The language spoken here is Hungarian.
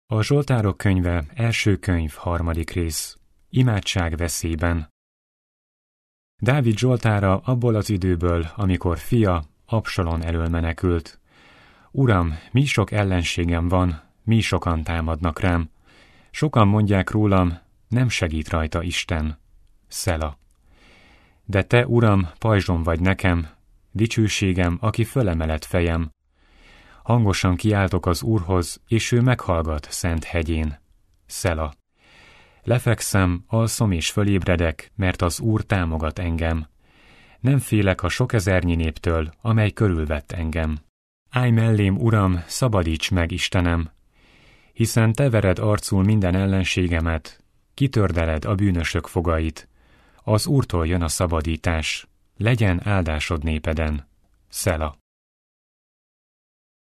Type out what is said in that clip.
A Zsoltárok könyve, első könyv, 3. rész. Imádság veszélyben. Dávid zsoltára abból az időből, amikor fia Absalon elől menekült. Uram, mi sok ellenségem van, mi sokan támadnak rám. Sokan mondják rólam, nem segít rajta Isten. Szela. De te, Uram, pajzsom vagy nekem, dicsőségem, aki fölemelett fejem. Hangosan kiáltok az Úrhoz, és ő meghallgat szent hegyén. Szela. Lefekszem, alszom és fölébredek, mert az Úr támogat engem. Nem félek a sok ezernyi néptől, amely körülvett engem. Állj mellém, Uram, szabadíts meg, Istenem! Hiszen te vered arcul minden ellenségemet, kitördeled a bűnösök fogait. Az Úrtól jön a szabadítás, legyen áldásod népeden. Szela.